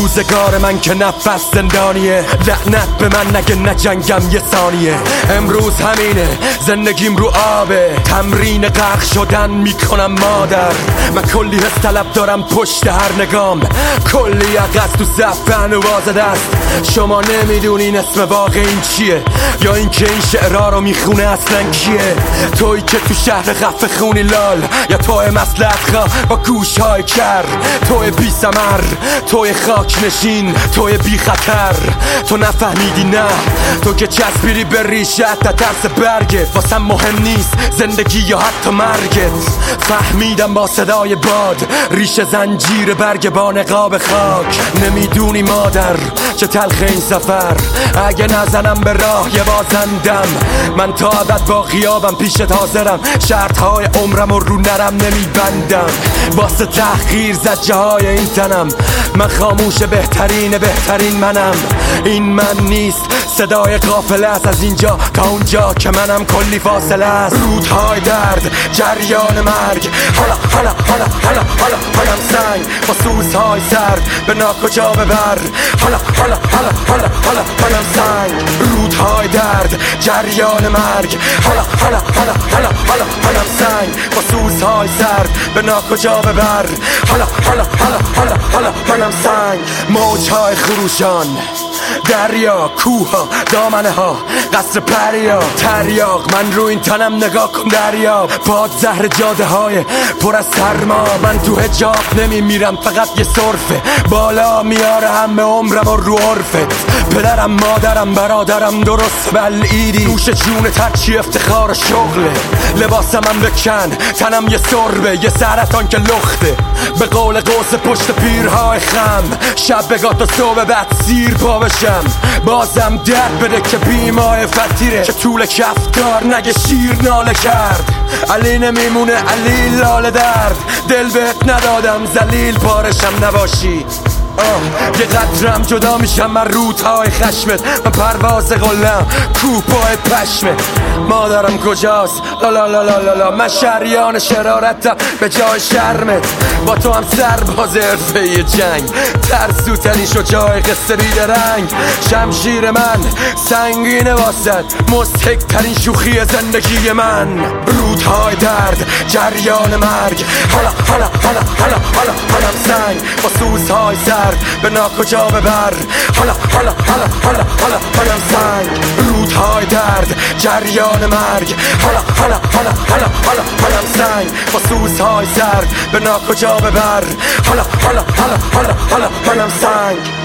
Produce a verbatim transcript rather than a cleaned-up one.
روزگار من که نفس زندانیه، لعنت به من نگه نجنگم یه ثانیه. امروز همینه زندگیم رو آبه، تمرین غرق شدن میکنم مادر. من کلی حس طلب دارم پشت هر نگام، کلی عقص تو زفن و باز دست. شما نمیدونین اسم واقع این چیه، یا اینکه این شعرها رو میخونه اصلا کیه. توی که تو شهر خفه خونی لال، یا توی مسلحت خواه با گوش های کر. توی بی ثمر، توی خاک نشین، توی بی خطر. تو نفهمیدی نه، تو که چسبیری به ریشت تا ترس برگت. واسم مهم نیست زندگی یا حتی مرگت. فهمیدم با صدای باد ریشه زنجیر برگ با نقاب خاک. نمیدونی مادر چه تلخ این سفر، اگه نزنم به راه یه بازندم. من تا ابد با غیابم پیشت حاضرم، شرطهای عمرم و رو نرم نمیبندم. واسه تحقیر زجه های این تنم، من خاموش بهترین بهترین منم. این من نیست، صدای قافله است از اینجا تا اونجا که منم کلی فاصله است. رودهای درد، جریان مرگ، حالا حالا حالا حالا حالا حالم سنگ با سوزهای سرد به ناکجا ببر. حالا حالا حالا حالا حالا حالم سنگ، رودهای درد، جریان مرگ، حالا حالا حالا حالا حالا حالم سنگ با سوزهای سرد به ناکجا ببر. حالا حالا حالا حالا حالا حالم سنگ. موجهای خروشان، دریا، کوه ها، دامنه ها، قصر پریا، تریاق. من رو این تنم نگاه کن دریا، باد زهر جاده های پر از سرما. من تو حجاب نمی میرم، فقط یه صرفه بالا میاره همه عمرم و رو عرفت. پدرم مادرم برادرم درست بلعیدی، نوش جون ترچی افتخار شغله. لباسم هم بکن، تنم یه سربه، یه سرطان که لخته. به قول قوس پشت پیرهای خم، شب بگاه تا صبح بعد سیر پا بشم. بازم درد بده که بیمای فتیره، که طول کفتار نگه شیر ناله کرد. علی نمیمونه علی لاله درد، دل بهت ندادم زلیل پارشم نباشی. آه یه قدرم جدا میشم من رودهای خشمت. من پرواز قلم کوه پای پشمت. مادرم کجاست؟ لالا لالا لالا. من شریان شرارتم به جای شرمت. با تو هم سرباز حرفه جنگ، ترسو ترین شجاع قصه بیدرنگ. شمشیر من سنگینه واسد، مضحک ترین شوخی زندگی من. رودهای درد، جریان مرگ، حالا حالا حالا حالا حالا حالم سنگ با سوزهای سرد به ناکجا ببر. حالا حالا حالا حالا حالا حالم سنگ. رودهای درد، جریان مرگ، حالا حالا حالا حالا حالا حالم سنگ با سوزهای سرد به ناکجا ببر. حالا حالا حالا حالا حالا حالم سنگ.